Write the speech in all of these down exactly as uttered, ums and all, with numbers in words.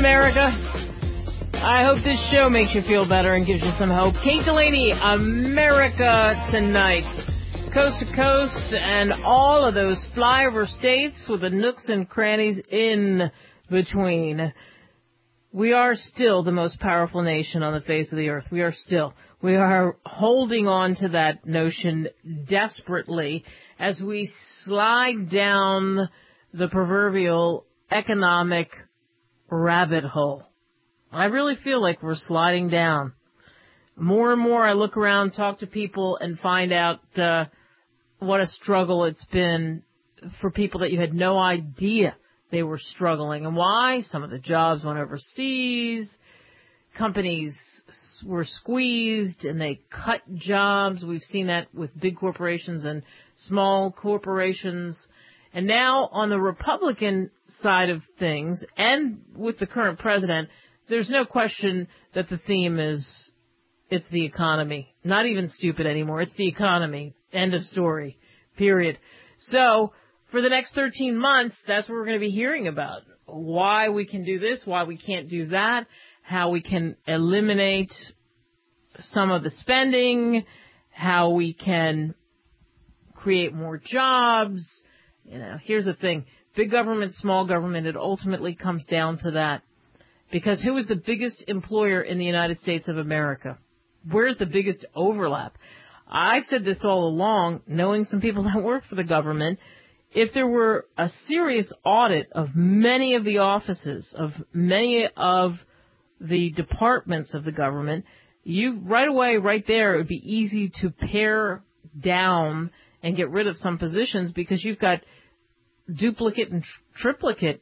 America. I hope this show makes you feel better and gives you some hope. Kate Delaney, America Tonight. Coast to coast and all of those flyover states with the nooks and crannies in between. We are still the most powerful nation on the face of the earth. We are still. We are holding on to that notion desperately as we slide down the proverbial economic rabbit hole. I really feel like we're sliding down. More and more I look around, talk to people, and find out uh, what a struggle it's been for people that you had no idea they were struggling. And why? Some of the jobs went overseas. Companies were squeezed and they cut jobs. We've seen that with big corporations and small corporations. And now on the Republican side of things, and with the current president, there's no question that the theme is it's the economy. Not even stupid anymore. It's the economy. End of story. Period. So for the next thirteen months, that's what we're going to be hearing about. Why we can do this, why we can't do that, how we can eliminate some of the spending, how we can create more jobs. You know, here's the thing. Big government, small government, it ultimately comes down to that. Because who is the biggest employer in the United States of America? Where's the biggest overlap? I've said this all along, knowing some people that work for the government. If there were a serious audit of many of the offices, of many of the departments of the government, you right away, right there, it would be easy to pare down and get rid of some positions because you've got duplicate and triplicate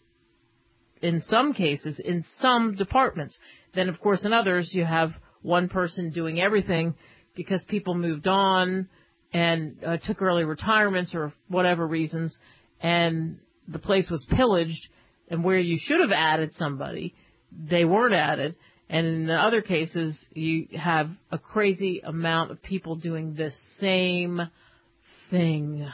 in some cases, in some departments. Then, of course, in others, you have one person doing everything because people moved on and uh, took early retirements or whatever reasons, and the place was pillaged, and where you should have added somebody, they weren't added. And in other cases, you have a crazy amount of people doing the same thing.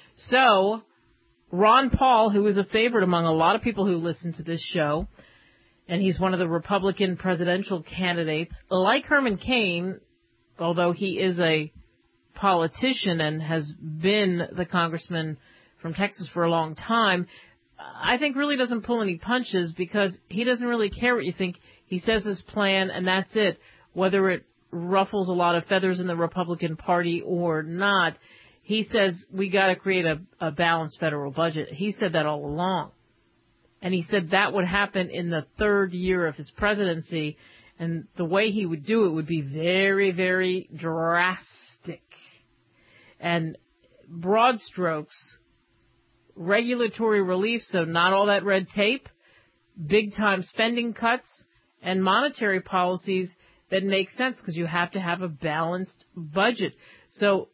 So Ron Paul, who is a favorite among a lot of people who listen to this show, and he's one of the Republican presidential candidates, like Herman Cain, although he is a politician and has been the congressman from Texas for a long time, I think really doesn't pull any punches because he doesn't really care what you think. He says his plan, and that's it. Whether it ruffles a lot of feathers in the Republican Party or not, he says we got to create a, a balanced federal budget. He said that all along. And he said that would happen in the third year of his presidency. And the way he would do it would be very, very drastic. And broad strokes, regulatory relief, so not all that red tape, big-time spending cuts, and monetary policies that make sense because you have to have a balanced budget. So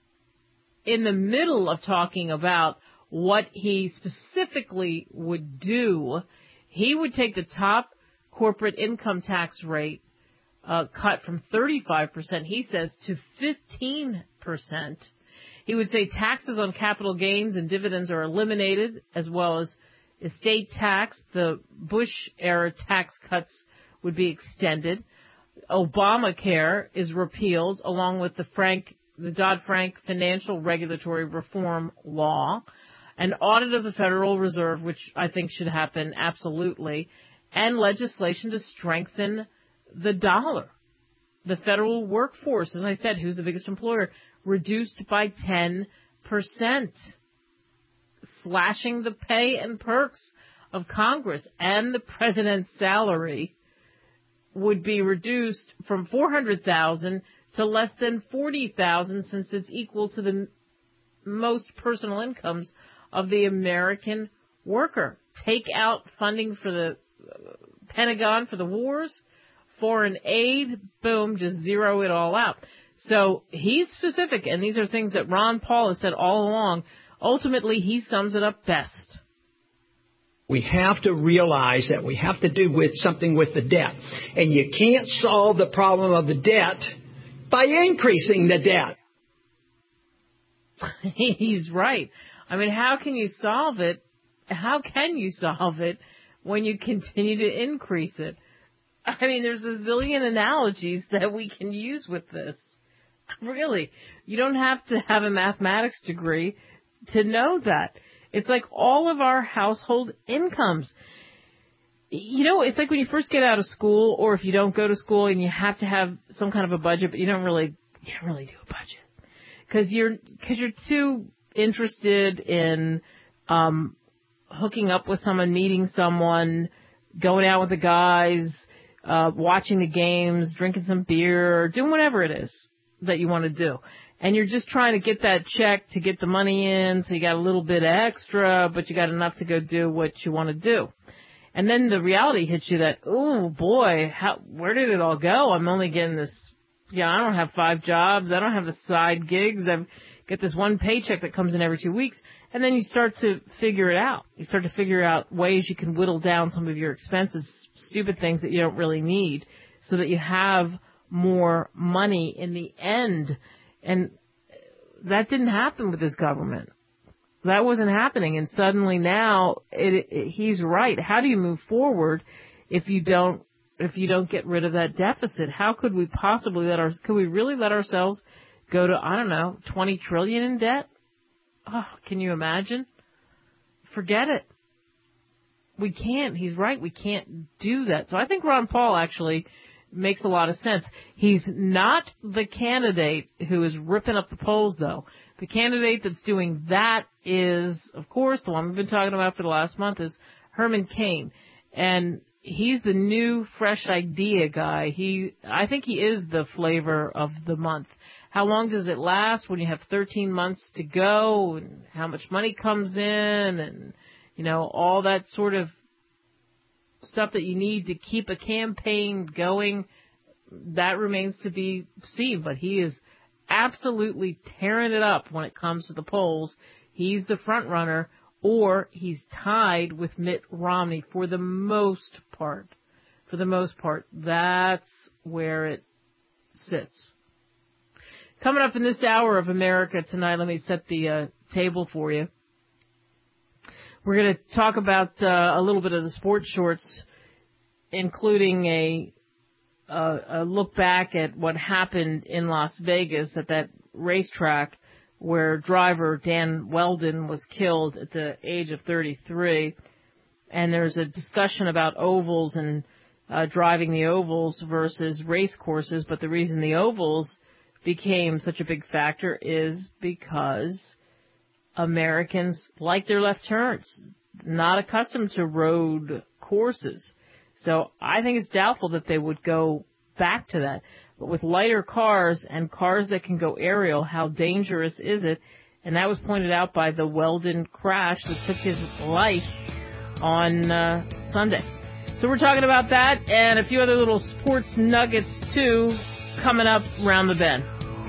in the middle of talking about what he specifically would do, he would take the top corporate income tax rate uh, cut from thirty-five percent, he says, to fifteen percent. He would say taxes on capital gains and dividends are eliminated, as well as estate tax. The Bush-era tax cuts would be extended. Obamacare is repealed, along with the Frank, the Dodd-Frank Financial Regulatory Reform Law. An audit of the Federal Reserve, which I think should happen absolutely, and legislation to strengthen the dollar. The federal workforce, as I said, who's the biggest employer, reduced by ten percent, slashing the pay and perks of Congress, and the president's salary would be reduced from four hundred thousand dollars to less than forty thousand dollars, since it's equal to the most personal incomes of the American worker. Take out funding for the Pentagon for the wars, foreign aid, boom, just zero it all out. So he's specific, and these are things that Ron Paul has said all along. Ultimately, he sums it up best. We have to realize that we have to do with something with the debt. And you can't solve the problem of the debt by increasing the debt. He's right. I mean, how can you solve it? How can you solve it when you continue to increase it. I mean, there's a zillion analogies that we can use with this. Really. You don't have to have a mathematics degree to know that. It's like all of our household incomes. You know, it's like when you first get out of school, or if you don't go to school and you have to have some kind of a budget, but you don't really, you don't really do a budget. Cause you're, cause you're too interested in, um, hooking up with someone, meeting someone, going out with the guys, uh, watching the games, drinking some beer, doing whatever it is that you want to do. And you're just trying to get that check to get the money in, so you got a little bit extra, but you got enough to go do what you want to do. And then the reality hits you that, oh boy, how, where did it all go? I'm only getting this, yeah, I don't have five jobs. I don't have the side gigs. I get this one paycheck that comes in every two weeks. And then you start to figure it out. You start to figure out ways you can whittle down some of your expenses, stupid things that you don't really need, so that you have more money in the end. And that didn't happen with this government. That wasn't happening. And suddenly now it, it, he's right. How do you move forward if you don't, if you don't get rid of that deficit? How could we possibly let our, could we really let ourselves go to, I don't know, twenty trillion in debt? Oh, can you imagine? Forget it. We can't. He's right. We can't do that. So I think Ron Paul actually makes a lot of sense. He's not the candidate who is ripping up the polls, though. The candidate that's doing that is, of course, the one we've been talking about for the last month is Herman Cain. And he's the new, fresh idea guy. He, I think he is the flavor of the month. How long does it last when you have thirteen months to go, and how much money comes in, and, you know, all that sort of stuff that you need to keep a campaign going? That remains to be seen, but he is absolutely tearing it up when it comes to the polls. He's the front runner, or he's tied with Mitt Romney for the most part. For the most part, that's where it sits. Coming up in this hour of America Tonight, let me set the uh, table for you. We're going to talk about uh, a little bit of the sports shorts, including a, uh, a look back at what happened in Las Vegas at that racetrack where driver Dan Weldon was killed at the age of thirty-three. And there's a discussion about ovals and uh, driving the ovals versus race courses, but the reason the ovals became such a big factor is because Americans like their left turns, not accustomed to road courses. So I think it's doubtful that they would go back to that. But with lighter cars and cars that can go aerial, how dangerous is it? And that was pointed out by the Weldon crash that took his life on uh, Sunday. So we're talking about that and a few other little sports nuggets, too, coming up around the bend.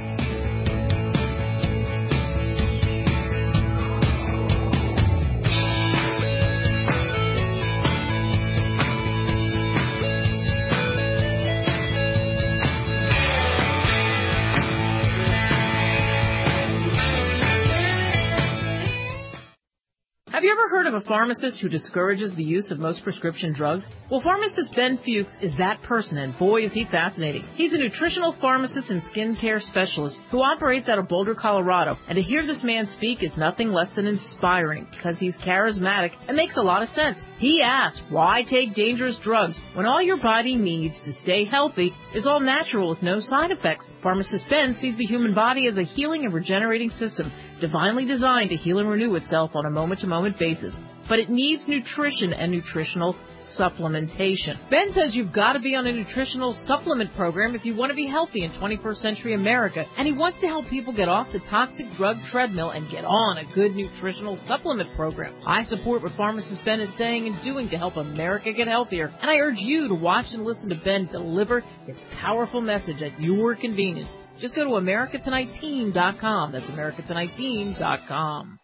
Have you ever heard of a pharmacist who discourages the use of most prescription drugs? Well, pharmacist Ben Fuchs is that person, and boy, is he fascinating. He's a nutritional pharmacist and skincare specialist who operates out of Boulder, Colorado. And to hear this man speak is nothing less than inspiring because he's charismatic and makes a lot of sense. He asks, why take dangerous drugs when all your body needs to stay healthy is all natural with no side effects? Pharmacist Ben sees the human body as a healing and regenerating system, divinely designed to heal and renew itself on a moment-to-moment basis. But it needs nutrition and nutritional supplementation. Ben says you've got to be on a nutritional supplement program if you want to be healthy in twenty-first century America, and he wants to help people get off the toxic drug treadmill and get on a good nutritional supplement program. I support what pharmacist Ben is saying and doing to help America get healthier, and I urge you to watch and listen to Ben deliver his powerful message at your convenience. Just go to America Tonight Team dot com. That's America Tonight Team dot com.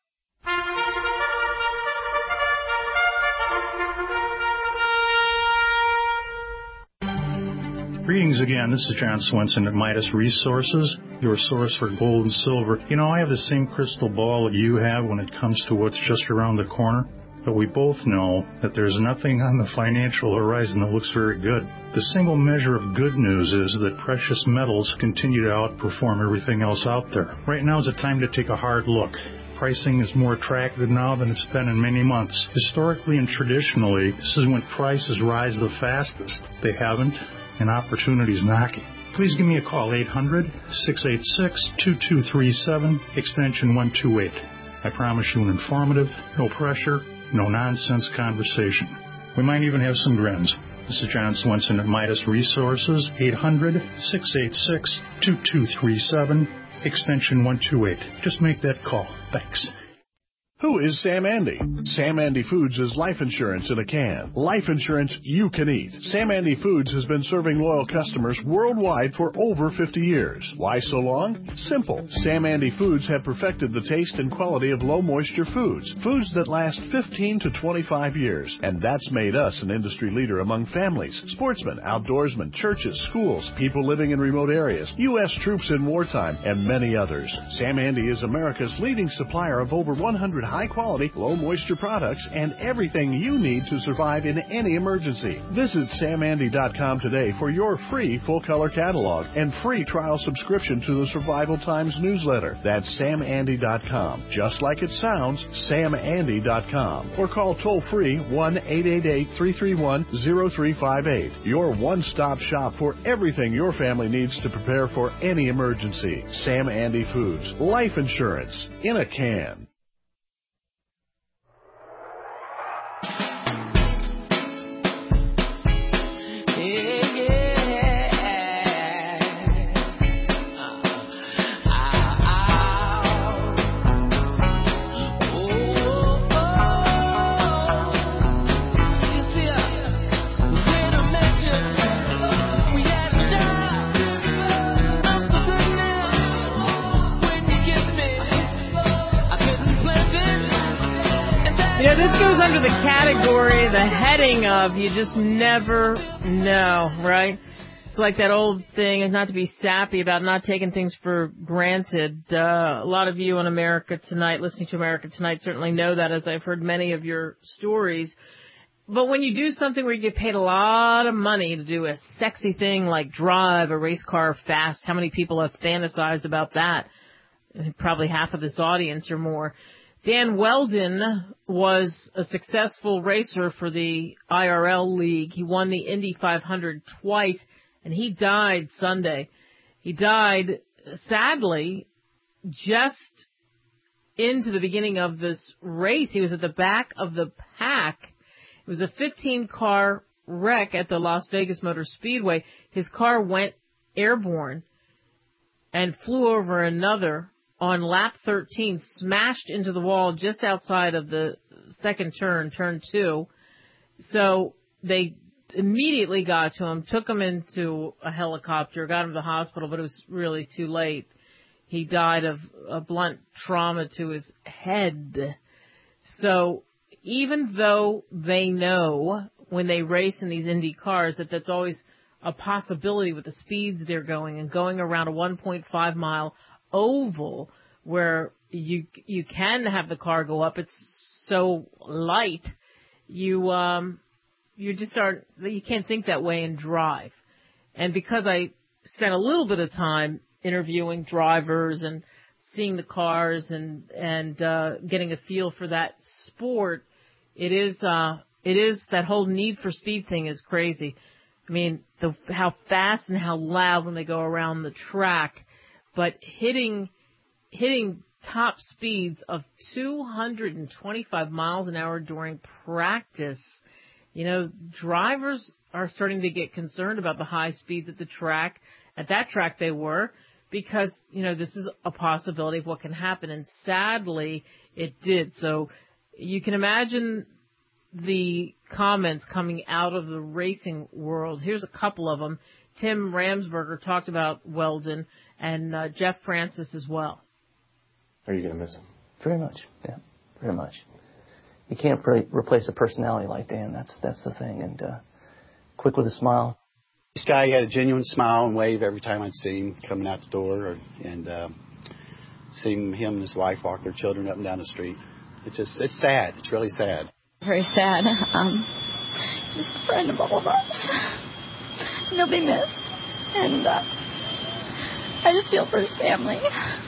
Greetings again. This is John Swenson at Midas Resources, your source for gold and silver. You know, I have the same crystal ball that you have when it comes to what's just around the corner. but we both know that there's nothing on the financial horizon that looks very good. The single measure of good news is that precious metals continue to outperform everything else out there. Right now is a time to take a hard look. Pricing is more attractive now than it's been in many months. Historically and traditionally, this is when prices rise the fastest. They haven't, and opportunity's knocking. Please give me a call, eight hundred, six eight six, two two three seven, extension one two eight. I promise you an informative, no pressure, no nonsense conversation. We might even have some grins. This is John Swenson at Midas Resources, eight hundred, six eight six, two two three seven, extension one two eight. Just make that call. Thanks. Who is Sam Andy? Sam Andy Foods is life insurance in a can. Life insurance you can eat. Sam Andy Foods has been serving loyal customers worldwide for over fifty years. Why so long? Simple. Sam Andy Foods have perfected the taste and quality of low-moisture foods. Foods that last fifteen to twenty-five years. And that's made us an industry leader among families, sportsmen, outdoorsmen, churches, schools, people living in remote areas, U S troops in wartime, and many others. Sam Andy is America's leading supplier of over one hundred high-quality, low-moisture products and everything you need to survive in any emergency. Visit sam andy dot com today for your free full-color catalog and free trial subscription to the Survival Times newsletter. That's sam andy dot com. Just like it sounds, sam andy dot com. Or call toll-free one eight eight eight, three three one, zero three five eight. Your one-stop shop for everything your family needs to prepare for any emergency. Sam Andy Foods. Life insurance in a can. You know, this goes under the category, the heading of you just never know, right? It's like that old thing, and not to be sappy about not taking things for granted. Uh, a lot of you on America Tonight, listening to America Tonight, certainly know that, as I've heard many of your stories. But when you do something where you get paid a lot of money to do a sexy thing like drive a race car fast, how many people have fantasized about that? Probably half of this audience or more. Dan Weldon was a successful racer for the I R L League. He won the Indy five hundred twice, and he died Sunday. He died, sadly, just into the beginning of this race. He was at the back of the pack. It was a fifteen-car wreck at the Las Vegas Motor Speedway. His car went airborne and flew over another on lap thirteen, smashed into the wall just outside of the second turn, turn two. So they immediately got to him, took him into a helicopter, got him to the hospital, but it was really too late. He died of a blunt trauma to his head. So even though they know when they race in these Indy cars that that's always a possibility with the speeds they're going and going around a one point five mile oval where you you can have the car go up, it's so light, you um you just aren't, you can't think that way and drive. And because I spent a little bit of time interviewing drivers and seeing the cars and and uh getting a feel for that sport, it is uh it is that whole Need for Speed thing is crazy. I mean, the how fast and how loud when they go around the track, but hitting hitting top speeds of two hundred twenty-five miles an hour during practice. You know, drivers are starting to get concerned about the high speeds at the track. At that track they were, because, you know, this is a possibility of what can happen. And sadly, it did. So you can imagine the comments coming out of the racing world. Here's a couple of them. Tim Ramsberger talked about Weldon, and uh, Jeff Francis as well. Are you going to miss him? Very much, yeah, very much. You can't pre- replace a personality like Dan. That's that's the thing. And uh, quick with a smile. This guy had a genuine smile and wave every time I'd see him coming out the door, or, and uh, seeing him and his wife walk their children up and down the street. It's just, it's sad. It's really sad. I very sad. Um, he was a friend of all of ours. And he'll be missed. And uh, I just feel for his family.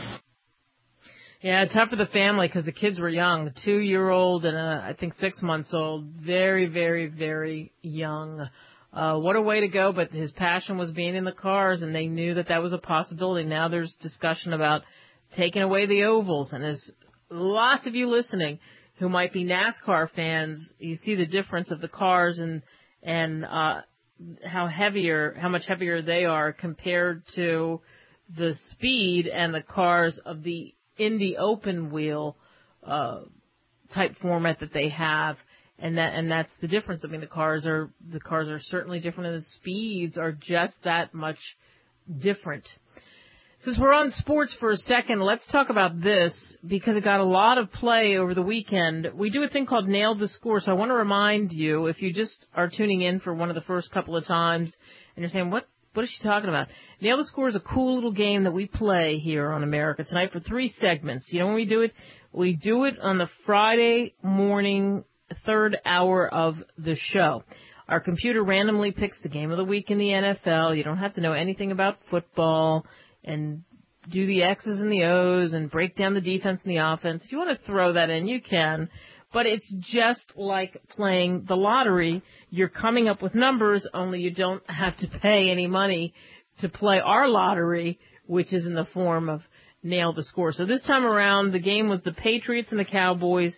Yeah, tough for the family because the kids were young, a two-year-old and a, I think six months old, very, very, very young. Uh, what a way to go, but his passion was being in the cars, and they knew that that was a possibility. Now there's discussion about taking away the ovals, and as lots of you listening who might be NASCAR fans, you see the difference of the cars and and uh, how heavier, how much heavier they are compared to the speed and the cars of the Indy open wheel uh, type format that they have, and that and that's the difference. I mean, the cars are the cars are certainly different, and the speeds are just that much different. Since we're on sports for a second, let's talk about this because it got a lot of play over the weekend. We do a thing called Nail the Score, so I want to remind you, if you just are tuning in for one of the first couple of times and you're saying, what What is she talking about? Nail the Score is a cool little game that we play here on America Tonight for three segments. You know when we do it? We do it on the Friday morning third hour of the show. Our computer randomly picks the game of the week in the N F L. You don't have to know anything about football and do the X's and the O's and break down the defense and the offense. If you want to throw that in, you can. But it's just like playing the lottery. You're coming up with numbers, only you don't have to pay any money to play our lottery, which is in the form of Nail the Score. So this time around, the game was the Patriots and the Cowboys.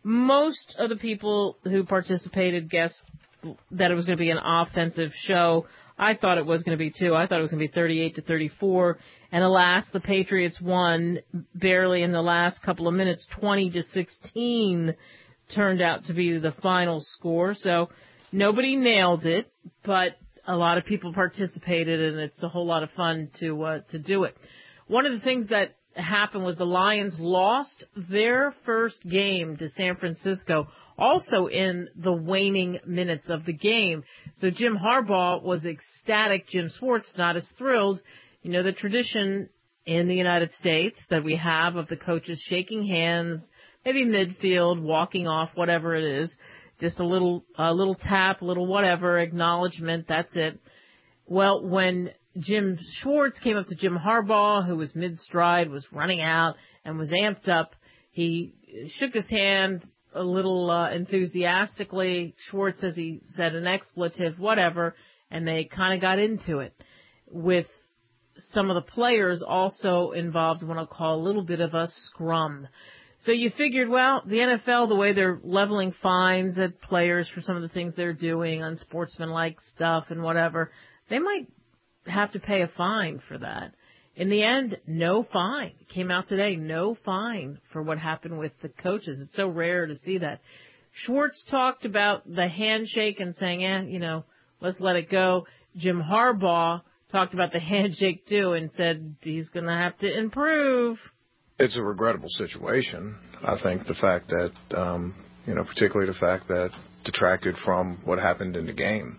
Most of the people who participated guessed that it was going to be an offensive show. I thought it was going to be too. I thought it was going to be thirty-eight to thirty-four. And alas, the Patriots won barely in the last couple of minutes. twenty to sixteen turned out to be the final score. So nobody nailed it, but a lot of people participated, and it's a whole lot of fun to uh, to do it. One of the things that happened was the Lions lost their first game to San Francisco, also in the waning minutes of the game. So Jim Harbaugh was ecstatic. Jim Schwartz not as thrilled. You know, the tradition in the United States that we have of the coaches shaking hands, maybe midfield, walking off, whatever it is, just a little, a little tap, a little whatever, acknowledgement, that's it. Well, when Jim Schwartz came up to Jim Harbaugh, who was mid-stride, was running out, and was amped up, he shook his hand a little uh, enthusiastically. Schwartz says he said an expletive, whatever, and they kind of got into it with some of the players also involved in what I'll call a little bit of a scrum. So you figured, well, the N F L, the way they're leveling fines at players for some of the things they're doing, unsportsmanlike stuff and whatever, they might have to pay a fine for that. In the end, no fine. It came out today, no fine for what happened with the coaches. It's so rare to see that. Schwartz talked about the handshake and saying, eh, you know, let's let it go. Jim Harbaugh talked about the handshake too and said he's going to have to improve. It's a regrettable situation. I think the fact that, um, you know, particularly the fact that detracted from what happened in the game.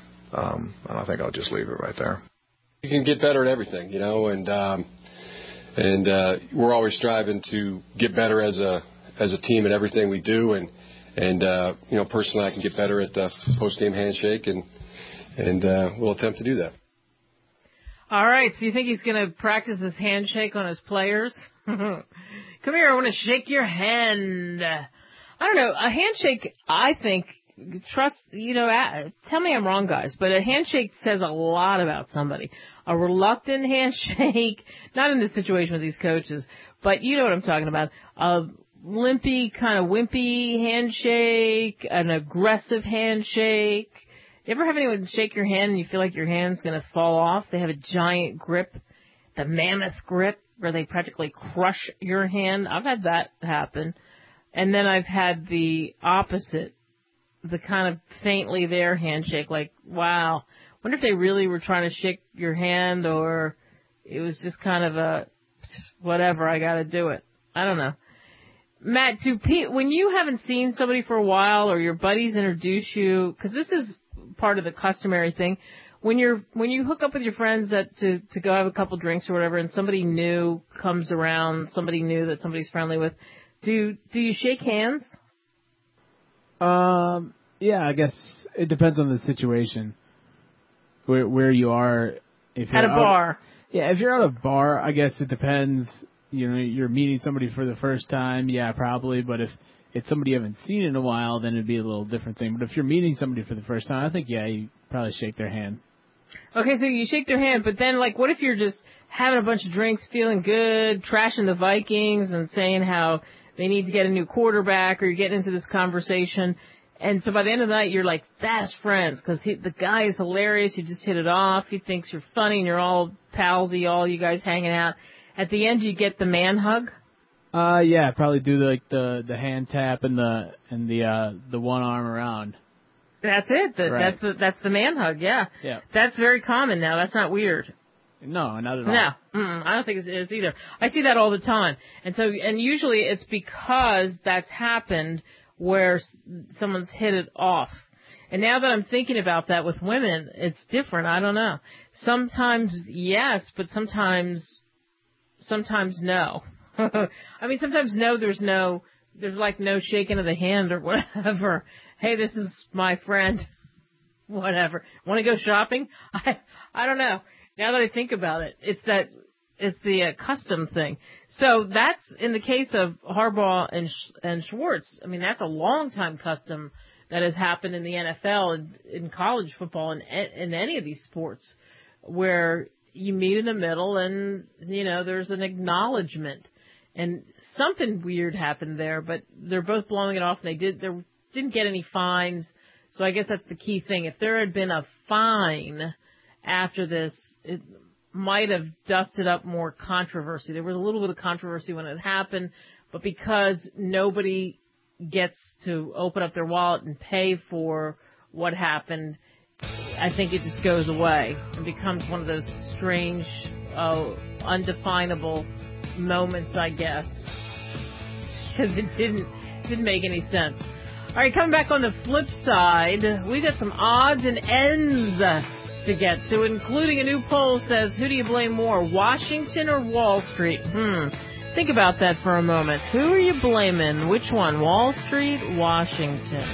Um, and I think I'll just leave it right there. You can get better at everything, you know, and um, and uh, we're always striving to get better as a as a team in everything we do. And and uh, you know, personally, I can get better at the post game handshake, and and uh, we'll attempt to do that. All right, so you think he's going to practice his handshake on his players? Come here, I want to shake your hand. I don't know, a handshake, I think, trust, you know, tell me I'm wrong, guys, but a handshake says a lot about somebody. A reluctant handshake, not in this situation with these coaches, but you know what I'm talking about. A limpy, kind of wimpy handshake, an aggressive handshake. You ever have anyone shake your hand and you feel like your hand's going to fall off? They have a giant grip, the mammoth grip, where they practically crush your hand. I've had that happen. And then I've had the opposite, the kind of faintly there handshake, like, wow, wonder if they really were trying to shake your hand or it was just kind of a, whatever, I got to do it. I don't know. Matt, do P- when you haven't seen somebody for a while or your buddies introduce you, because this is part of the customary thing, when you're when you hook up with your friends that to to go have a couple drinks or whatever, and somebody new comes around, somebody new that somebody's friendly with, do do you shake hands? Um, yeah, I guess it depends on the situation, where where you are. If you're at a out, bar. Yeah, if you're at a bar, I guess it depends. You know, you're meeting somebody for the first time, yeah, probably. But if it's somebody you haven't seen in a while, then it'd be a little different thing. But if you're meeting somebody for the first time, I think, yeah, you probably shake their hand. Okay, so you shake their hand, but then, like, what if you're just having a bunch of drinks, feeling good, trashing the Vikings and saying how they need to get a new quarterback, or you're getting into this conversation, and so by the end of the night, you're like fast friends, because the guy is hilarious, you just hit it off, he thinks you're funny, and you're all palsy, all you guys hanging out. At the end, you get the man hug? Uh, yeah, probably do the, like the the hand tap and the and the uh the one arm around. That's it. The, right. That's the that's the man hug. Yeah. Yeah. That's very common now. That's not weird. No, not at all. No, mm-mm, I don't think it is either. I see that all the time, and so and usually it's because that's happened where someone's hit it off. And now that I'm thinking about that with women, it's different. I don't know. Sometimes yes, but sometimes sometimes no. I mean, sometimes no. There's no. There's like no shaking of the hand or whatever. Hey, this is my friend. Whatever. Want to go shopping? I I don't know. Now that I think about it, it's that it's the uh, custom thing. So that's in the case of Harbaugh and and Schwartz. I mean, that's a long time custom that has happened in the N F L and in college football and in any of these sports, where you meet in the middle and you know there's an acknowledgement. And something weird happened there, but they're both blowing it off, and they did they didn't get any fines. So I guess that's the key thing. If there had been a fine after this, it might have dusted up more controversy. There was a little bit of controversy when it happened, but because nobody gets to open up their wallet and pay for what happened, I think it just goes away and becomes one of those strange, uh, undefinable moments, I guess, because it didn't didn't make any sense. All right, coming back on the flip side, we got some odds and ends to get to, including a new poll says, who do you blame more, Washington or Wall Street? Hmm. Think about that for a moment. Who are you blaming? Which one, Wall Street, Washington?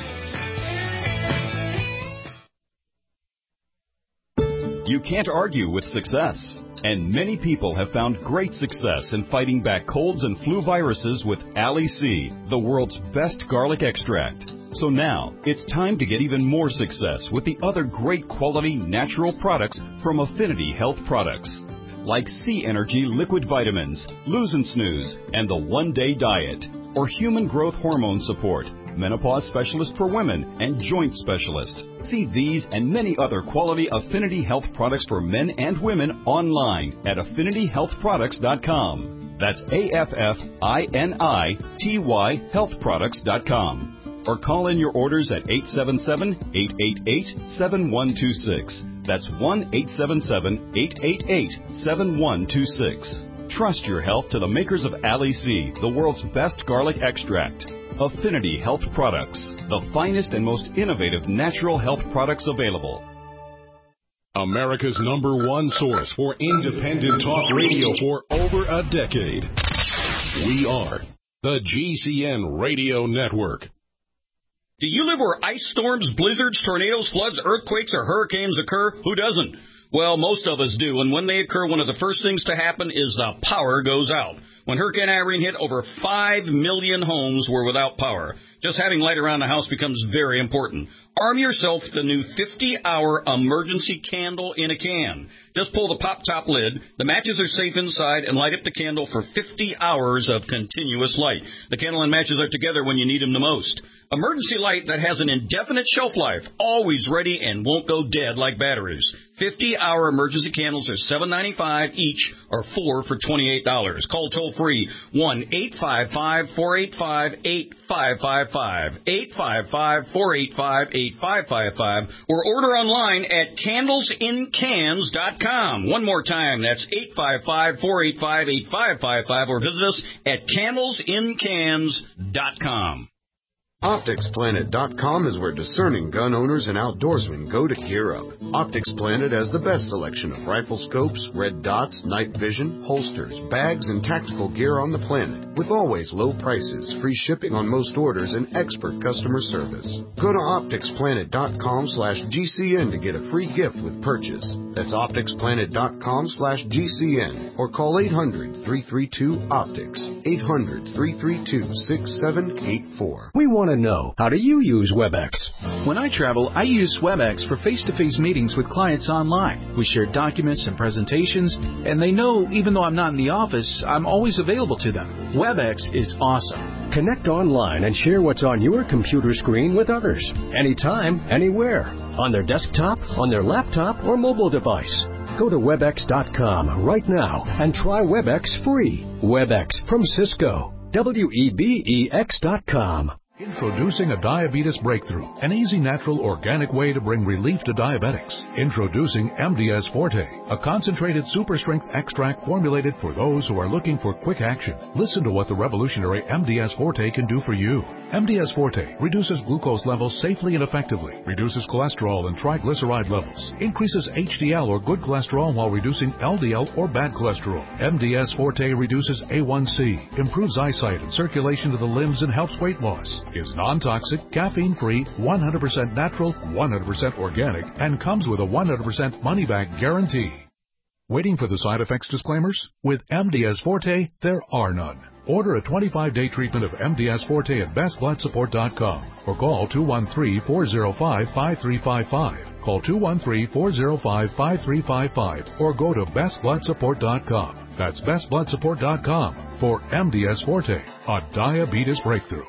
You can't argue with success. And many people have found great success in fighting back colds and flu viruses with Ali C, the world's best garlic extract. So now, it's time to get even more success with the other great quality natural products from Affinity Health Products, like C Energy Liquid Vitamins, Lose and Snooze, and the One Day Diet, or Human Growth Hormone Support, Menopause Specialist for Women, and Joint Specialist. See these and many other quality Affinity Health products for men and women online at affinity health products dot com. That's A F F I N I T Y health products dot com. Or call in your orders at eight seven seven, eight eight eight, seven one two six. That's one eight seven seven, eight eight eight, seven one two six. Trust your health to the makers of Ali C, the world's best garlic extract. Affinity Health Products, the finest and most innovative natural health products available. America's number one source for independent talk radio for over a decade. We are the G C N Radio Network. Do you live where ice storms, blizzards, tornadoes, floods, earthquakes, or hurricanes occur? Who doesn't? Well, most of us do, and when they occur, one of the first things to happen is the power goes out. When Hurricane Irene hit, over five million homes were without power. Just having light around the house becomes very important. Arm yourself with the new fifty-hour emergency candle in a can. Just pull the pop-top lid, the matches are safe inside, and light up the candle for fifty hours of continuous light. The candle and matches are together when you need them the most. Emergency light that has an indefinite shelf life, always ready and won't go dead like batteries. fifty-hour emergency candles are seven ninety-five each, or four for twenty-eight dollars. Call toll-free one eight five five, four eight five, eight five five five, eight five five, four eight five, eight five five five, or order online at candles in cans dot com. One more time, that's eight five five, four eight five, eight five five five, or visit us at candles in cans dot com. Optics Planet dot com is where discerning gun owners and outdoorsmen go to gear up. Optics Planet has the best selection of rifle scopes, red dots, night vision, holsters, bags, and tactical gear on the planet, with always low prices, free shipping on most orders, and expert customer service. Go to Optics Planet dot com slash G C N to get a free gift with purchase. That's Optics Planet dot com slash G C N or call eight hundred, three three two, optics, eight hundred, three three two, six seven eight four. We want to know, how do you use WebEx? When I travel, I use WebEx for face-to-face meetings with clients online. We share documents and presentations, and they know even though I'm not in the office, I'm always available to them. WebEx is awesome. Connect online and share what's on your computer screen with others. Anytime, anywhere. On their desktop, on their laptop, or mobile device. Go to webex dot com right now and try WebEx free. WebEx from Cisco. W E B E X dot com. Introducing a diabetes breakthrough, an easy, natural, organic way to bring relief to diabetics. Introducing M D S Forte, a concentrated super strength extract formulated for those who are looking for quick action. Listen to what the revolutionary M D S Forte can do for you. M D S Forte reduces glucose levels safely and effectively, reduces cholesterol and triglyceride levels, increases H D L or good cholesterol while reducing L D L or bad cholesterol. M D S Forte reduces A one C, improves eyesight and circulation to the limbs, and helps weight loss. Is non-toxic, caffeine-free, one hundred percent natural, one hundred percent organic, and comes with a one hundred percent money-back guarantee. Waiting for the side effects disclaimers? With M D S Forte, there are none. Order a twenty-five day treatment of M D S Forte at best blood support dot com or call two one three, four zero five, five three five five. Call two one three, four zero five, five three five five or go to best blood support dot com. That's best blood support dot com for M D S Forte, a diabetes breakthrough.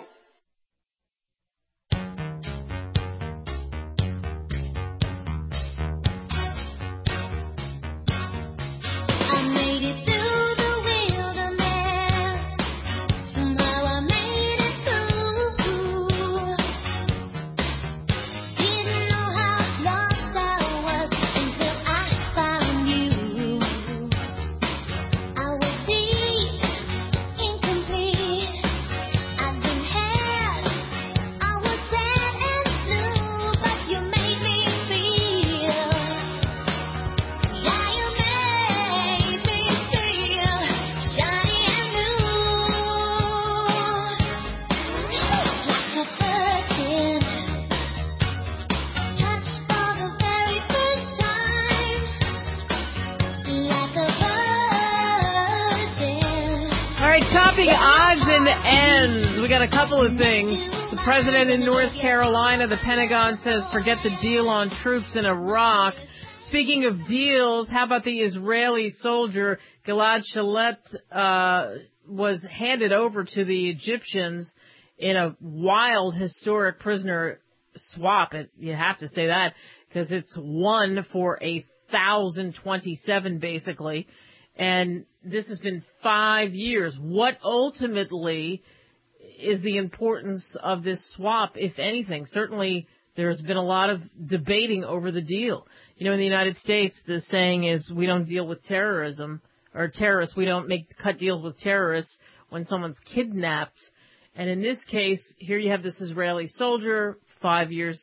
A couple of things. The president in North Carolina, the Pentagon says forget the deal on troops in Iraq. Speaking of deals, how about the Israeli soldier Gilad Shalit uh, was handed over to the Egyptians in a wild historic prisoner swap. It, you have to say that because it's one for a thousand twenty-seven basically. And this has been five years. What ultimately is the importance of this swap, if anything? Certainly there's been a lot of debating over the deal. You know, in the United States, the saying is we don't deal with terrorism, or terrorists, we don't make cut deals with terrorists when someone's kidnapped. And in this case, here you have this Israeli soldier, five years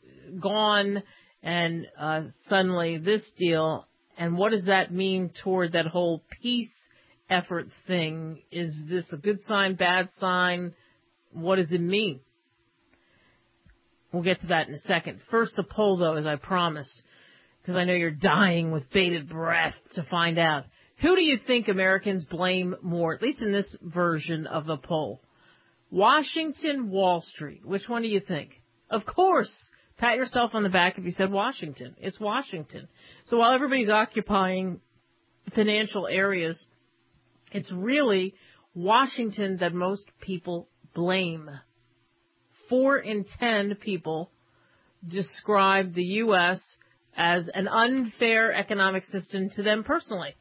gone, and uh, suddenly this deal. And what does that mean toward that whole peace effort thing? Is this a good sign, bad sign? What does it mean? We'll get to that in a second. First, the poll, though, as I promised, because I know you're dying with bated breath to find out. Who do you think Americans blame more, at least in this version of the poll? Washington, Wall Street. Which one do you think? Of course, pat yourself on the back if you said Washington. It's Washington. So while everybody's occupying financial areas, it's really Washington that most people blame. Four in ten people describe the U S as an unfair economic system to them personally.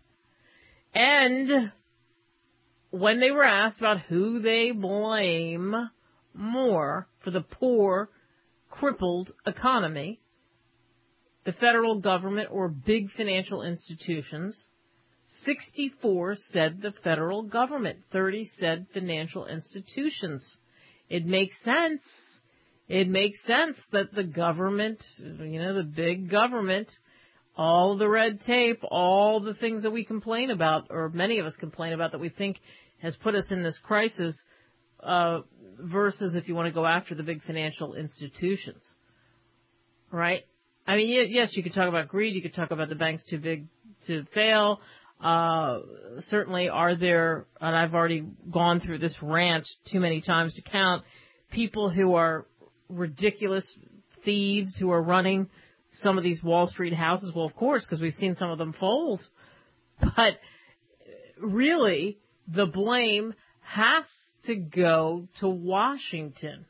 And when they were asked about who they blame more for the poor, crippled economy, the federal government or big financial institutions, sixty-four said the federal government, thirty said financial institutions. It makes sense. it makes sense that the government, you know, the big government, all the red tape, all the things that we complain about, or many of us complain about that we think has put us in this crisis, uh, versus if you want to go after the big financial institutions. Right? I mean, yes, you could talk about greed. You could talk about the banks too big to fail. Uh, certainly are there, and I've already gone through this rant too many times to count, people who are ridiculous thieves who are running some of these Wall Street houses. Well, of course, because we've seen some of them fold. But really, the blame has to go to Washington.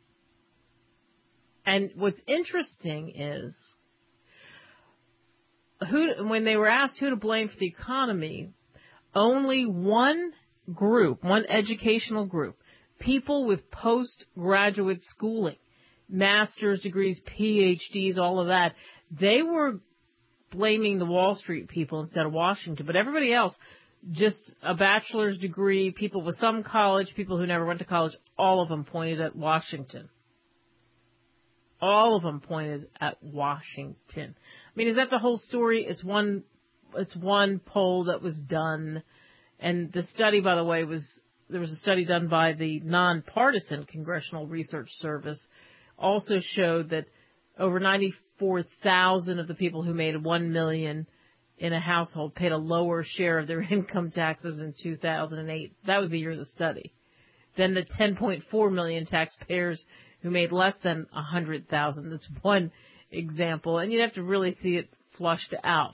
And what's interesting is, who, when they were asked who to blame for the economy, only one group, one educational group, people with postgraduate schooling, master's degrees, P H Ds, all of that, they were blaming the Wall Street people instead of Washington. But everybody else, just a bachelor's degree, people with some college, people who never went to college, all of them pointed at Washington. All of them pointed at Washington. I mean, is that the whole story? It's one, it's one poll that was done. And the study, by the way, was, there was a study done by the nonpartisan Congressional Research Service, also showed that over ninety-four thousand of the people who made one million dollars in a household paid a lower share of their income taxes in two thousand eight. That was the year of the study. Then the ten point four million taxpayers who made less than one hundred thousand dollars. That's one example, and you'd have to really see it flushed out.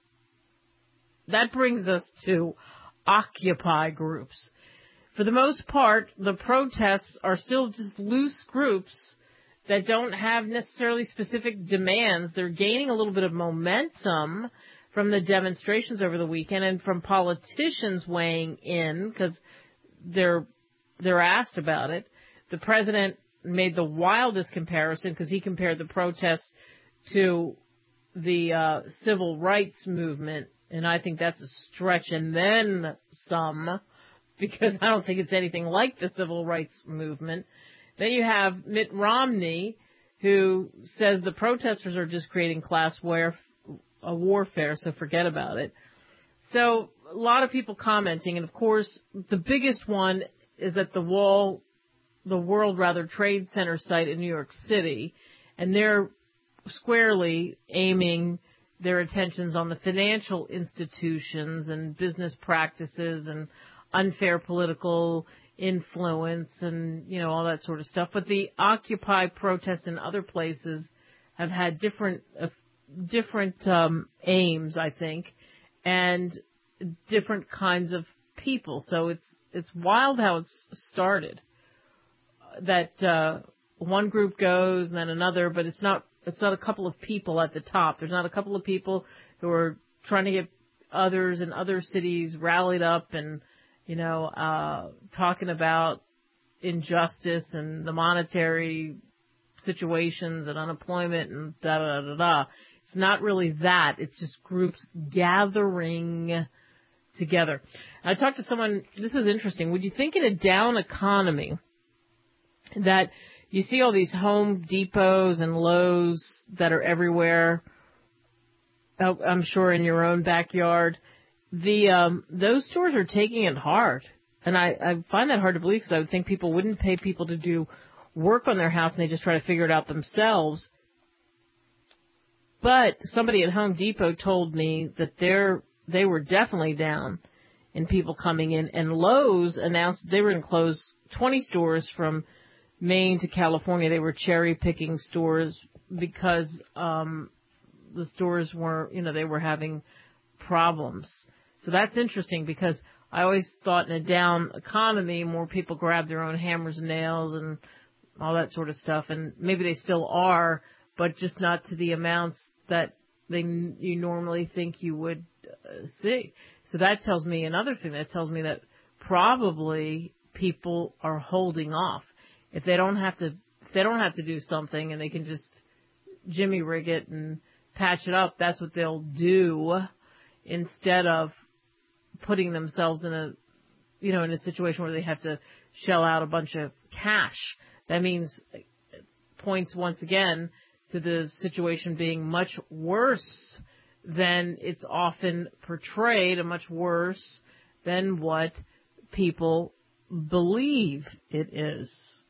That brings us to Occupy groups. For the most part, the protests are still just loose groups that don't have necessarily specific demands. They're gaining a little bit of momentum from the demonstrations over the weekend and from politicians weighing in because they're they're asked about it. The president made the wildest comparison because he compared the protests to the uh, civil rights movement, and I think that's a stretch and then some, because I don't think it's anything like the civil rights movement. Then you have Mitt Romney, who says the protesters are just creating class war- a warfare, so forget about it. So a lot of people commenting, and of course the biggest one is at the wall, the World rather Trade Center site in New York City, and they're squarely aiming their attentions on the financial institutions and business practices and unfair political influence and, you know, all that sort of stuff. But the Occupy protests in other places have had different uh, different um, aims, I think, and different kinds of people. So it's it's wild how it's started. That uh, one group goes and then another, but it's not it's not a couple of people at the top. There's not a couple of people who are trying to get others in other cities rallied up and, you know, uh, talking about injustice and the monetary situations and unemployment and da da da da. It's not really that. It's just groups gathering together. I talked to someone, this is interesting. Would you think in a down economy that you see all these Home Depots and Lowe's that are everywhere, I'm sure in your own backyard, the um, those stores are taking it hard. And I, I find that hard to believe because I would think people wouldn't pay people to do work on their house and they just try to figure it out themselves. But somebody at Home Depot told me that they're, they were definitely down in people coming in. And Lowe's announced they were going to close twenty stores from Maine to California. They were cherry-picking stores because um, the stores were, you know, they were having problems. So that's interesting because I always thought in a down economy, more people grab their own hammers and nails and all that sort of stuff. And maybe they still are, but just not to the amounts that they you normally think you would uh, see. So that tells me another thing. That tells me that probably people are holding off. If they don't have to, if they don't have to do something and they can just jimmy rig it and patch it up, that's what they'll do instead of putting themselves in a, you know, in a situation where they have to shell out a bunch of cash. That means points once again to the situation being much worse than it's often portrayed, and much worse than what people believe it is.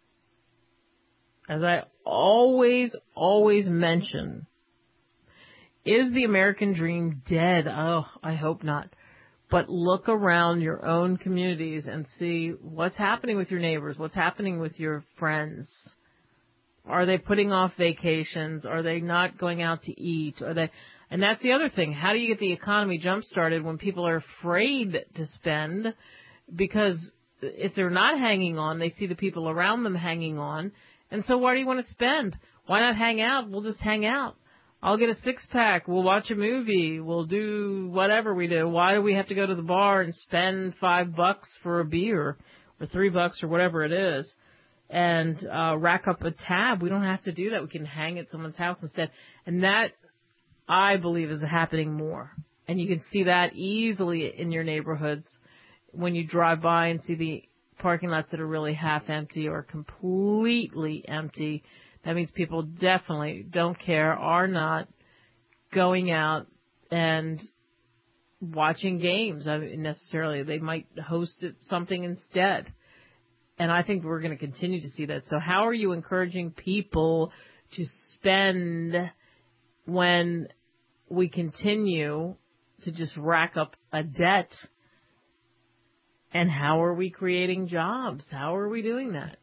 As I always, always mention, is the American dream dead? Oh, I hope not. But look around your own communities and see what's happening with your neighbors, what's happening with your friends. Are they putting off vacations? Are they not going out to eat? Are they? And that's the other thing. How do you get the economy jump-started when people are afraid to spend? Because if they're not hanging on, they see the people around them hanging on. And so why do you want to spend? Why not hang out? We'll just hang out. I'll get a six-pack. We'll watch a movie. We'll do whatever we do. Why do we have to go to the bar and spend five bucks for a beer or three bucks or whatever it is and uh, rack up a tab? We don't have to do that. We can hang at someone's house instead. And that, I believe, is happening more. And you can see that easily in your neighborhoods when you drive by and see the parking lots that are really half empty or completely empty. That means people definitely don't care, are not going out and watching games I mean, necessarily. They might host something instead. And I think we're going to continue to see that. So how are you encouraging people to spend when we continue to just rack up a debt? And how are we creating jobs? How are we doing that?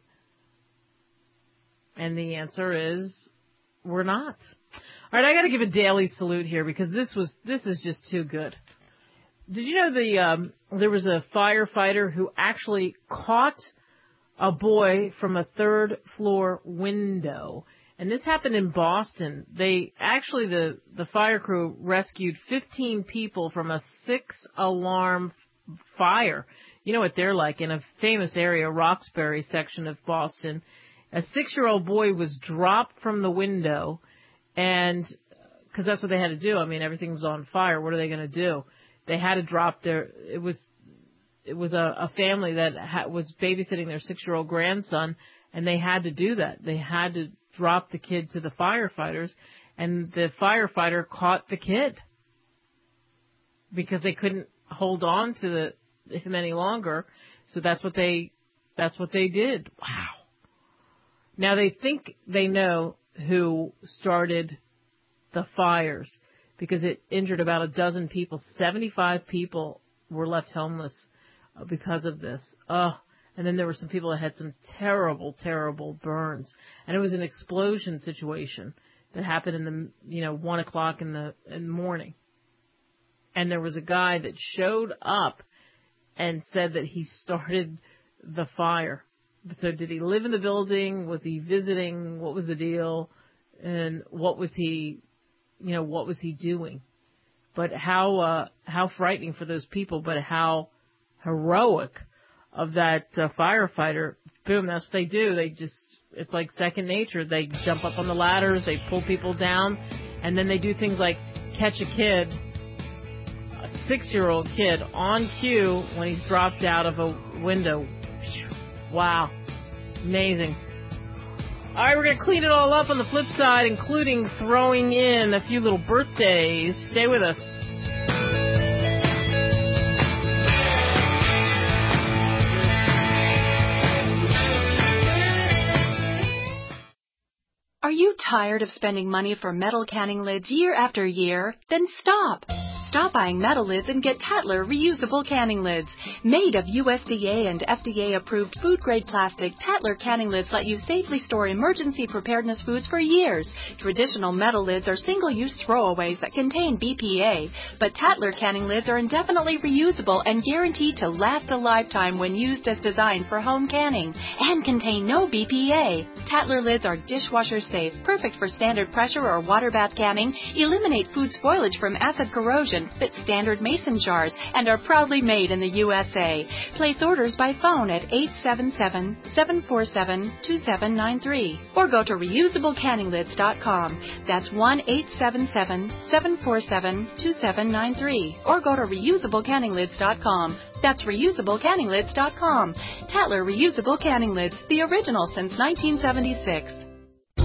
And the answer is, we're not. All right, I got to give a daily salute here because this was this is just too good. Did you know the um, there was a firefighter who actually caught a boy from a third floor window, and this happened in Boston. They actually the the fire crew rescued fifteen people from a six alarm fire. You know what they're like in a famous area, Roxbury section of Boston. A six-year-old boy was dropped from the window, and because that's what they had to do. I mean, everything was on fire. What are they going to do? They had to drop their. It was, it was a, a family that ha, was babysitting their six-year-old grandson, and they had to do that. They had to drop the kid to the firefighters, and the firefighter caught the kid because they couldn't hold on to the, him any longer. So that's what they. That's what they did. Wow. Now, they think they know who started the fires because it injured about a dozen people. seventy-five people were left homeless because of this. Oh, and then there were some people that had some terrible, terrible burns. And it was an explosion situation that happened in the, you know, one o'clock in the, in the morning. And there was a guy that showed up and said that he started the fire. So did he live in the building? Was he visiting? What was the deal? And what was he, you know, what was he doing? But how, uh, how frightening for those people, but how heroic of that uh, firefighter. Boom, that's what they do. They just, it's like second nature. They jump up on the ladders, they pull people down, and then they do things like catch a kid, a six-year-old kid, on cue when he's dropped out of a window. Wow. Amazing. All right, we're going to clean it all up on the flip side, including throwing in a few little birthdays. Stay with us. Are you tired of spending money for metal canning lids year after year? Then stop. Stop buying metal lids and get Tatler reusable canning lids. Made of U S D A and F D A-approved food-grade plastic, Tatler canning lids let you safely store emergency preparedness foods for years. Traditional metal lids are single-use throwaways that contain B P A, but Tatler canning lids are indefinitely reusable and guaranteed to last a lifetime when used as designed for home canning and contain no B P A. Tatler lids are dishwasher safe, perfect for standard pressure or water bath canning, eliminate food spoilage from acid corrosion, fit standard mason jars, and are proudly made in the U S A. Place orders by phone at eight seven seven, seven four seven, two seven nine three or go to reusable canning lids dot com. That's one eight seven seven, seven four seven, two seven nine three or go to reusable canning lids dot com. That's reusable canning lids dot com. Tatler Reusable Canning Lids, the original since nineteen seventy-six.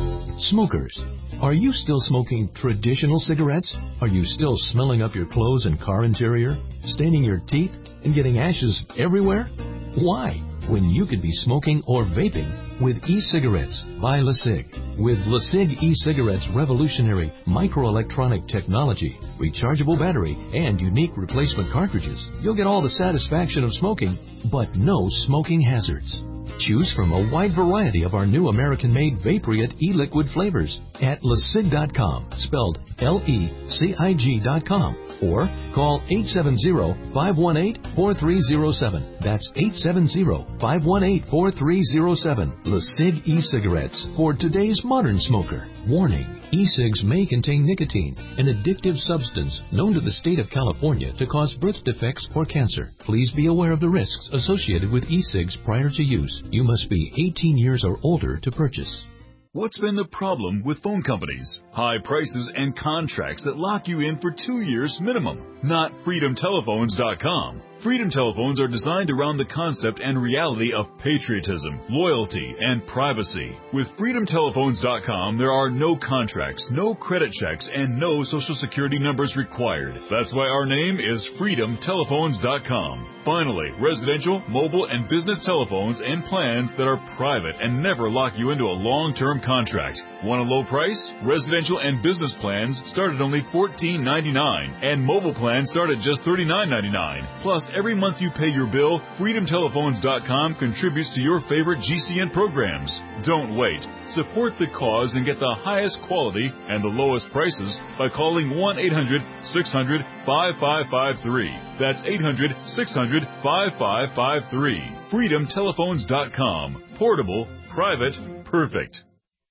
Smokers, are you still smoking traditional cigarettes? Are you still smelling up your clothes and car interior, staining your teeth, and getting ashes everywhere? Why, when you could be smoking or vaping with e-cigarettes by LeSig? With LeSig e-cigarettes' revolutionary microelectronic technology, rechargeable battery, and unique replacement cartridges, you'll get all the satisfaction of smoking, but no smoking hazards. Choose from a wide variety of our new American-made Vaporite e-liquid flavors at lesig dot com, spelled L E C I G dot com, or call eight seven zero, five one eight, four three zero seven. That's eight seven zero, five one eight, four three zero seven. LeSig e-cigarettes for today's modern smoker. Warning. E-cigs may contain nicotine, an addictive substance known to the state of California to cause birth defects or cancer. Please be aware of the risks associated with e-cigs prior to use. You must be eighteen years or older to purchase. What's been the problem with phone companies? High prices and contracts that lock you in for two years minimum. Not freedom telephones dot com. Freedom Telephones are designed around the concept and reality of patriotism, loyalty, and privacy. With freedom telephones dot com, there are no contracts, no credit checks, and no social security numbers required. That's why our name is freedom telephones dot com. Finally, residential, mobile, and business telephones and plans that are private and never lock you into a long-term contract. Want a low price? Residential and business plans start at only fourteen ninety-nine, and mobile plans start at just thirty-nine ninety-nine. Plus, every month you pay your bill, freedom telephones dot com contributes to your favorite G C N programs. Don't wait. Support the cause and get the highest quality and the lowest prices by calling one eight hundred, six hundred, five five five three. That's eight hundred, six hundred, five five five three. freedom telephones dot com. Portable, private, perfect.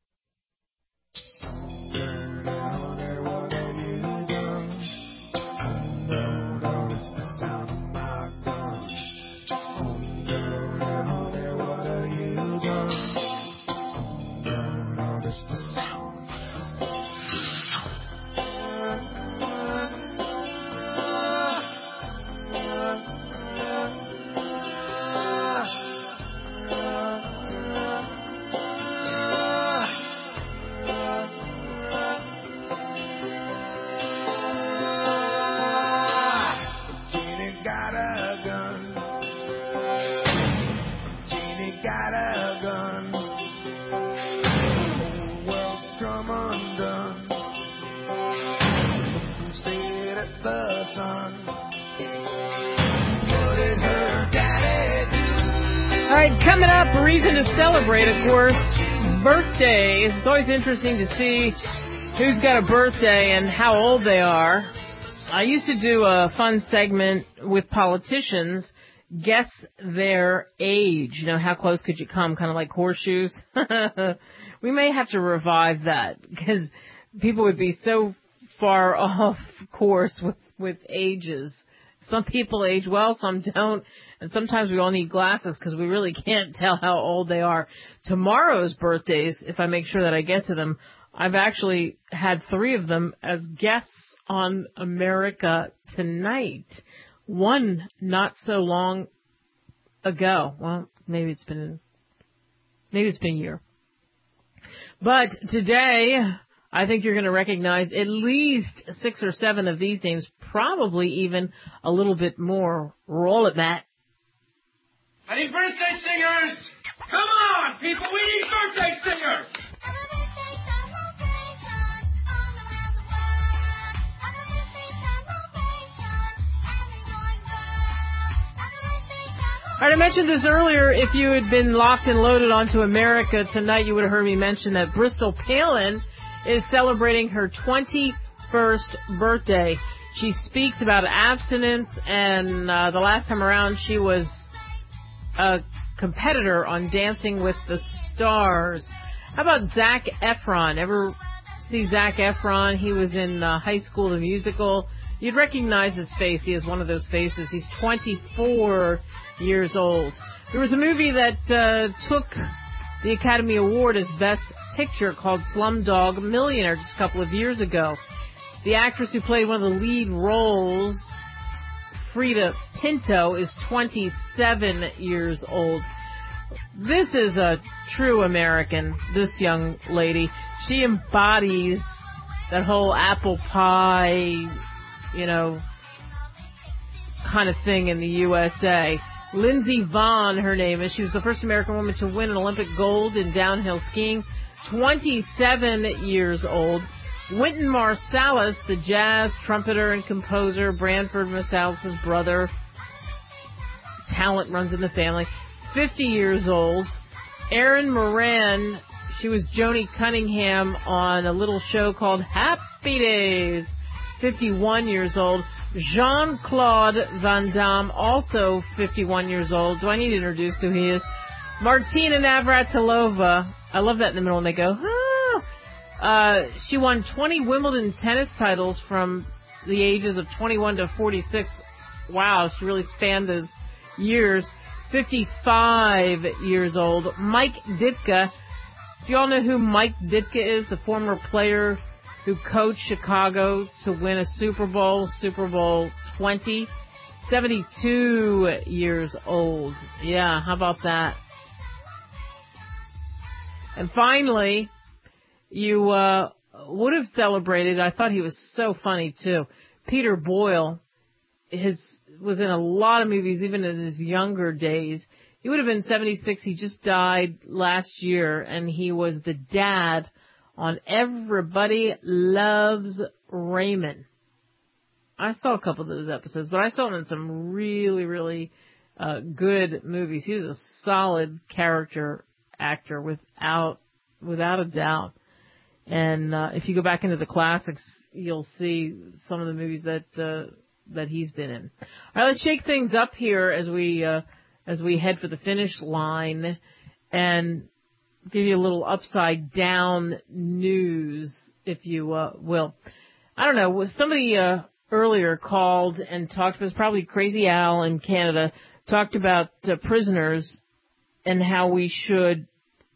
All right, coming up, a reason to celebrate, of course, birthdays. It's always interesting to see who's got a birthday and how old they are. I used to do a fun segment with politicians, guess their age. You know, how close could you come, kind of like horseshoes. We may have to revive that because people would be so far off course with, with ages. Some people age well, some don't, and sometimes we all need glasses because we really can't tell how old they are. Tomorrow's birthdays, if I make sure that I get to them, I've actually had three of them as guests on America Tonight. One not so long ago. Well, maybe it's been maybe it's been a year. But today, I think you're going to recognize at least six or seven of these names, probably even a little bit more. Roll it, Matt. I need birthday singers! Come on, people, we need birthday singers! All right, I mentioned this earlier. If you had been locked and loaded onto America Tonight, you would have heard me mention that Bristol Palin is celebrating her twenty-first birthday. She speaks about abstinence, and uh, the last time around she was a competitor on Dancing with the Stars. How about Zac Efron? Ever see Zac Efron? He was in uh, High School the Musical. You'd recognize his face. He has one of those faces. He's twenty-four years old. There was a movie that uh, took the Academy Award as Best Picture called Slumdog Millionaire just a couple of years ago. The actress who played one of the lead roles, Frida Pinto, is twenty-seven years old. This is a true American, this young lady. She embodies that whole apple pie, you know, kind of thing in the U S A. Lindsey Vonn, her name is. She was the first American woman to win an Olympic gold in downhill skiing. twenty-seven years old. Wynton Marsalis, the jazz trumpeter and composer, Branford Marsalis' brother. Talent runs in the family. fifty years old. Erin Moran, she was Joni Cunningham on a little show called Happy Days. fifty-one years old. Jean-Claude Van Damme, also fifty-one years old. Do I need to introduce who he is? Martina Navratilova. I love that in the middle when they go, ah. Uh, she won twenty Wimbledon tennis titles from the ages of twenty-one to forty-six. Wow, she really spanned those years. fifty-five years old. Mike Ditka. Do you all know who Mike Ditka is? The former player who coached Chicago to win a Super Bowl, Super Bowl twenty. seventy-two years old. Yeah, how about that? And finally, you uh, would have celebrated, I thought he was so funny too, Peter Boyle. His was in a lot of movies, even in his younger days. He would have been seventy-six. He just died last year, and he was the dad on Everybody Loves Raymond. I saw a couple of those episodes, but I saw him in some really, really uh, good movies. He was a solid character actor without without a doubt. And uh, if you go back into the classics, you'll see some of the movies that uh, that he's been in. All right, let's shake things up here as we uh, as we head for the finish line and give you a little upside down news, if you uh, will. I don't know. Somebody uh, earlier called and talked. It was probably Crazy Al in Canada. Talked about uh, prisoners and how we should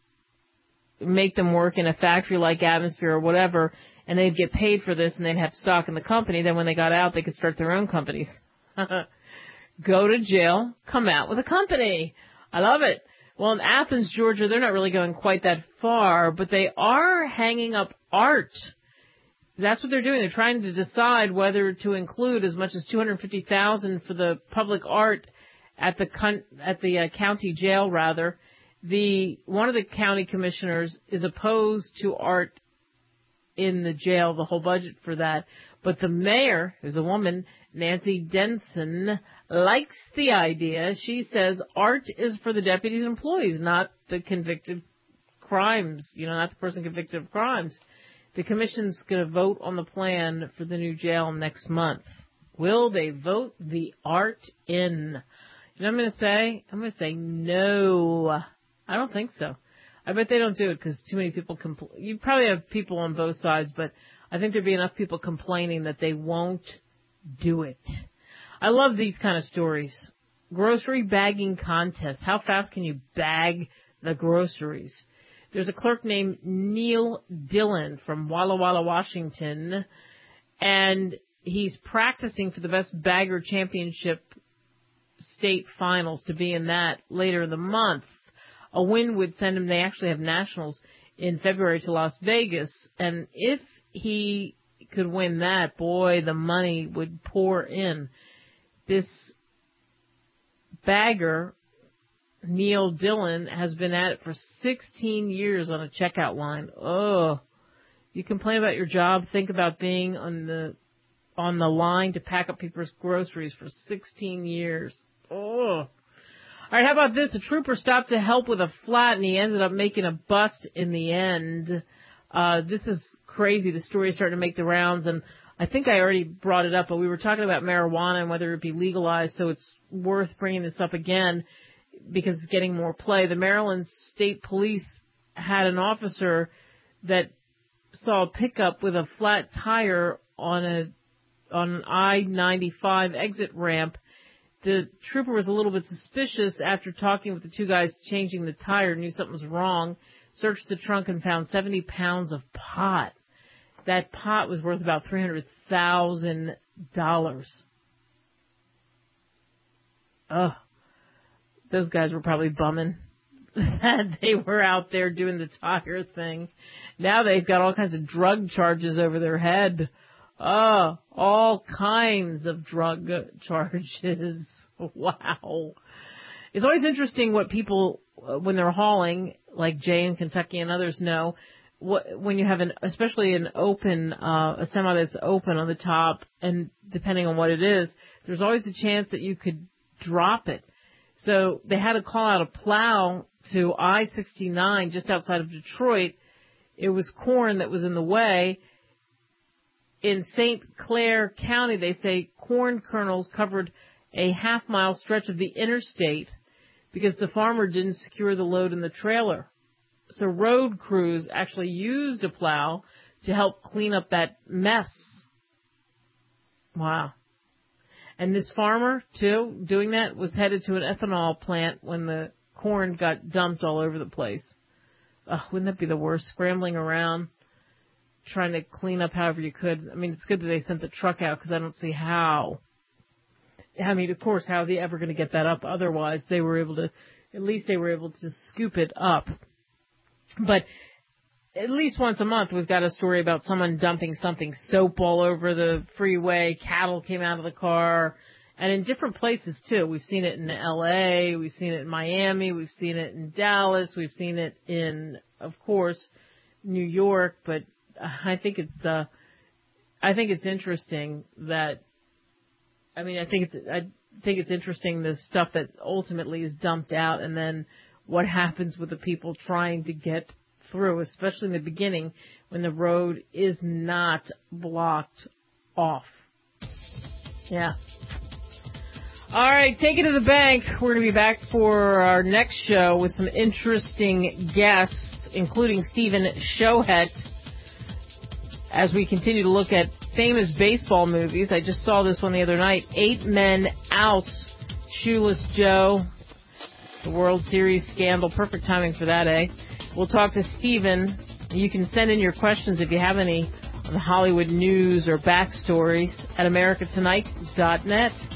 make them work in a factory-like atmosphere or whatever, and they'd get paid for this and they'd have stock in the company. Then when they got out, they could start their own companies. Go to jail, come out with a company. I love it. Well, in Athens, Georgia, they're not really going quite that far, but they are hanging up art. That's what they're doing. They're trying to decide whether to include as much as two hundred fifty thousand dollars for the public art at the con- at the uh, county jail, rather. The one of the county commissioners is opposed to art in the jail, the whole budget for that. But the mayor, who's a woman, Nancy Denson, likes the idea. She says art is for the deputies' employees, not the convicted crimes, you know, not the person convicted of crimes. The commission's going to vote on the plan for the new jail next month. Will they vote the art in? You know what I'm going to say? I'm going to say no. I don't think so. I bet they don't do it because too many people compl- You probably have people on both sides, but I think there'd be enough people complaining that they won't do it. I love these kind of stories. Grocery bagging contest. How fast can you bag the groceries? There's a clerk named Neil Dillon from Walla Walla, Washington, and he's practicing for the Best Bagger Championship state finals to be in that later in the month. A win would send him, they actually have nationals in February to Las Vegas, and if he could win that, boy, the money would pour in. This bagger, Neil Dillon, has been at it for sixteen years on a checkout line. Oh, you complain about your job, think about being on the on the line to pack up people's groceries for sixteen years. Oh. All right, how about this? A trooper stopped to help with a flat, and he ended up making a bust in the end. Uh, this is crazy. The story is starting to make the rounds, and I think I already brought it up, but we were talking about marijuana and whether it be legalized, so it's worth bringing this up again because it's getting more play. The Maryland State Police had an officer that saw a pickup with a flat tire on a on an I ninety-five exit ramp. The trooper was a little bit suspicious after talking with the two guys changing the tire, knew something was wrong, searched the trunk and found seventy pounds of pot. That pot was worth about three hundred thousand dollars. Ugh. Those guys were probably bumming. that they were out there doing the tire thing. Now they've got all kinds of drug charges over their head. Oh, all kinds of drug charges. Wow. It's always interesting what people, uh, when they're hauling, like Jay in Kentucky and others know, what, when you have an, especially an open, uh, a semi that's open on the top, and depending on what it is, there's always a chance that you could drop it. So they had to call out a plow to I sixty-nine just outside of Detroit. It was corn that was in the way. In Saint Clair County, they say corn kernels covered a half-mile stretch of the interstate because the farmer didn't secure the load in the trailer. So road crews actually used a plow to help clean up that mess. Wow. And this farmer, too, doing that, was headed to an ethanol plant when the corn got dumped all over the place. Oh, wouldn't that be the worst, scrambling around, trying to clean up however you could. I mean, it's good that they sent the truck out because I don't see how. I mean, of course, how's he ever going to get that up? Otherwise, they were able to, at least they were able to scoop it up. But at least once a month, we've got a story about someone dumping something, soap all over the freeway, cattle came out of the car, and in different places, too. We've seen it in L A, we've seen it in Miami, we've seen it in Dallas, we've seen it in, of course, New York, but I think it's, uh, I think it's interesting that, I mean, I think it's, I think it's interesting the stuff that ultimately is dumped out and then what happens with the people trying to get through, especially in the beginning when the road is not blocked off. Yeah. All right, take it to the bank. We're going to be back for our next show with some interesting guests, including Stephen Shohet, as we continue to look at famous baseball movies. I just saw this one the other night, Eight Men Out, Shoeless Joe, the World Series scandal. Perfect timing for that, eh? We'll talk to Stephen. You can send in your questions if you have any on the Hollywood news or backstories at america tonight dot net.